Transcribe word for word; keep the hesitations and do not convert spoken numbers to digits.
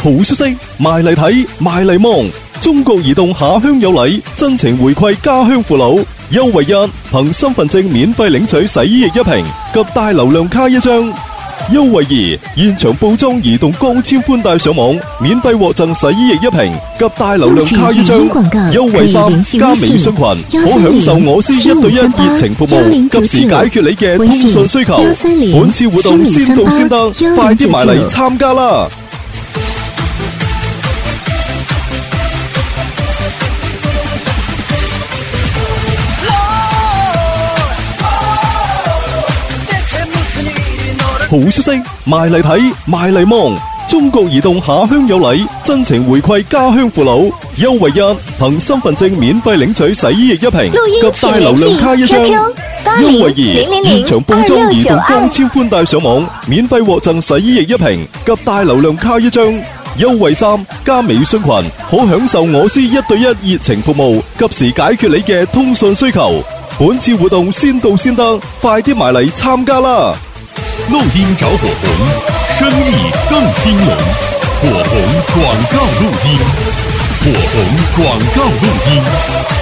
好消息，埋嚟睇，埋嚟望，中國移動下鄉有禮，真情回饋家鄉父老。優惠一，憑身份證免費領取洗衣液一瓶及大流量卡一張。優惠二，現場報裝移動光纖寬帶上網，免費獲贈洗衣液一瓶及大流量卡一張。優惠三，加微信群，可享受我司一對一熱情服務，及時解決你嘅通訊需求。本次活動先到先得，快啲埋嚟參加啦！好消息，埋嚟睇，埋嚟望，中國移動下鄉有禮，真情回饋家鄉父老。優惠一，憑身份證免費領取洗衣液一瓶及大流量卡一張。優惠二，現場報裝移動光纖寬帶上網，免費獲贈洗衣液一瓶及大流量卡一張。優惠三，加微信群，可享受我司一對一熱情服務，及時解決你嘅通訊需求。本次活動先到先得，快啲埋嚟參加啦！ 錄音找火紅，生意更興隆。火紅廣告錄音，火紅廣告錄音。